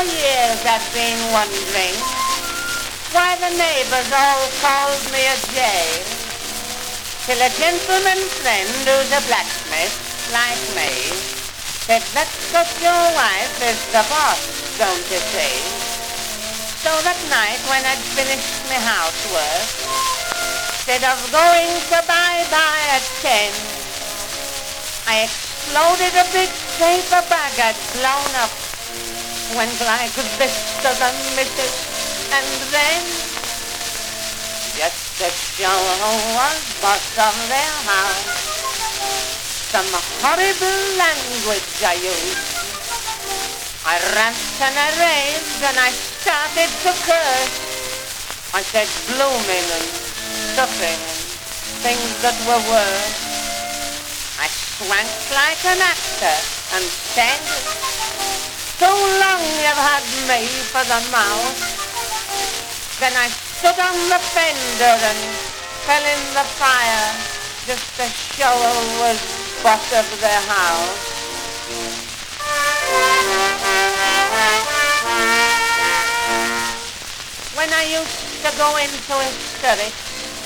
For years I've been wondering why the neighbors all called me a jay, till a gentleman friend who's a blacksmith like me said, "That's 'cause your wife is the boss, don't you see?" So that night when I'd finished my housework, instead of going to bye-bye at 10, I exploded a big paper bag I'd blown up, went like this to the missus, and then, just to show who was boss of their house, some horrible language I used. I ranted and I raved and I started to curse. I said blooming and stuffing and things that were worse. I swanked like an actor and said, "So long you've had me for the mouth." Then I stood on the fender and fell in the fire just to show who was boss of the house. When I used to go into hysterics,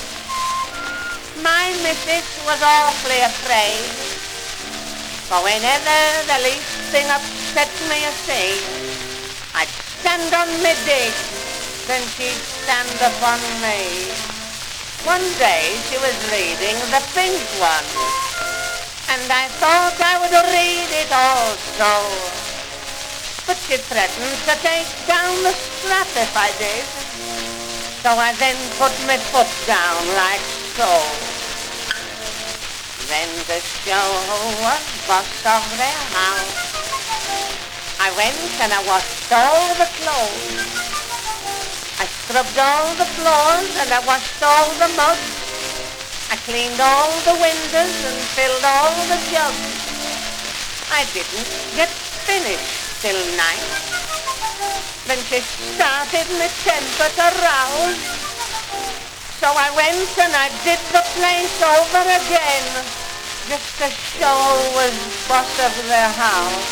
my missus was awfully afraid. For whenever the least thing upset me, you see, I'd stand on my digs, then she'd stand upon me. One day she was reading the Pink One, and I thought I would read it also. But she threatened to take down the strap if I did. So I then put my foot down like so. Then to show who was boss of their house, I went and I washed all the clothes. I scrubbed all the floors and I washed all the mugs. I cleaned all the windows and filled all the jugs. I didn't get finished till night. Then she started my temper to rouse. So I went and I did the place over again, just to show who was boss of their house.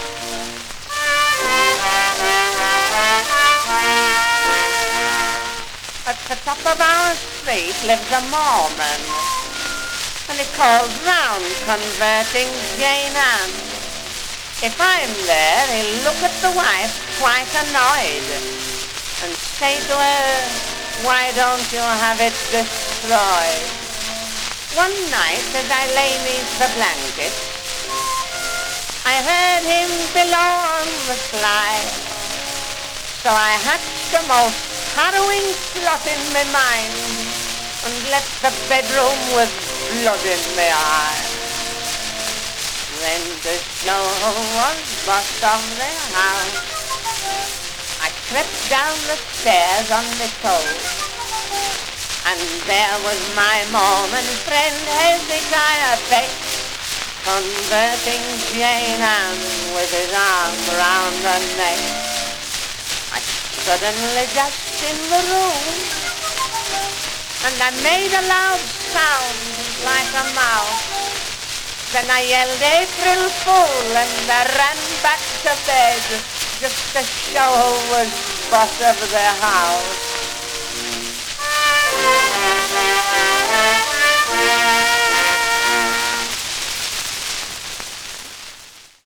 At the top of our street lives a Mormon, and he calls round converting Jane Ann. If I'm there, he'll look at the wife quite annoyed and say to her, "Why don't you have it destroyed?" One night as I lay 'neath the blanket, I heard him below on the sly. So I hatched a most harrowing plot in my mind and left the bedroom with blood in my eye. Then to show who was boss of their house, I crept down the stairs on my toes, and there was my Mormon friend Hezekiah Peck, converting Jane Ann with his arm round her neck. I suddenly dashed in the room, and I made a loud sound like a mouse. Then I yelled April Fool, and I ran back to bed just to show who was boss of the house.